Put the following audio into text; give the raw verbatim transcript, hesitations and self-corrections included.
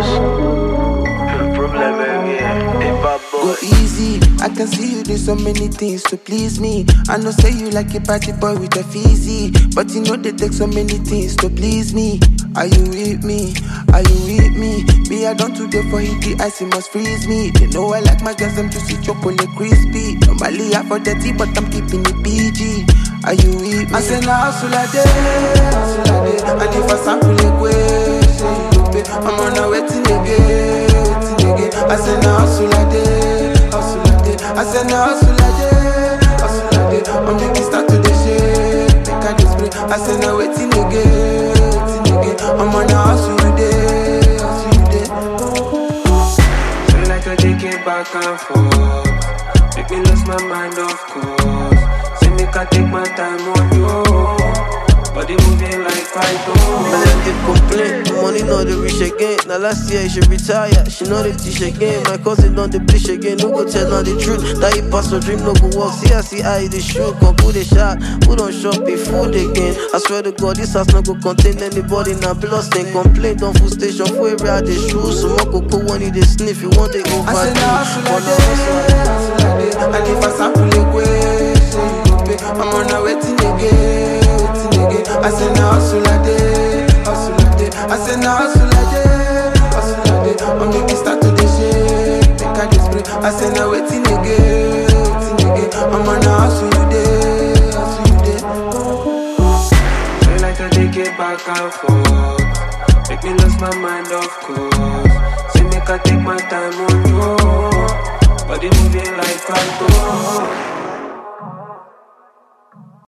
Problem, yeah. Hey, bad boy. Go easy, I can see you do so many things to please me. I know say you like a party boy with a fizzy, but you know they take so many things to please me. Are you with me? Are you with me? Me, I don't today for hit the ice, it must freeze me. They know I like my girls, I'm juicy chocolate crispy. Normally I for dirty, but I'm keeping it P G. Are you with me? I say now hustle a day, hustle a day. And if I sample a way, I'm on a waiting again, waiting again. I say now hustle a day, hustle a day. I say now hustle a day, hustle a day. I'm making start to the shake, make a display. I say now waiting again, waiting again. I'm on a hustle you day, hustle you day. Feel like I take it back and forth, make me lose my mind, of course. Say me can take my time on you, body moving like python. Man, them get complain, the money know they reach again. Now last year she retire, she know they teach again. My cousin done the bleach again, no go tell her the truth. That he pass your dream, no go walk. See I see I the shoot, come put a shot, put on shop, be food again. I swear to God, this house not go contain anybody. Now plus then complain, don't food station for every other shoe. So I go go when he they sniff, you want they over. I say now hustle a day, hustle a day. And if I sample a way, say you go pay. I'm on a waiting again, waiting again. I say now hustle a day, hustle a day. I say now hustle a day, hustle a day. I'm making start to the shake, make a display. I say now waiting again, waiting again. I'm on a hustle you day, hustle you day. Feel like I take it back and forth, make me lose my mind, of course. Say make I take my time on you, body moving like python.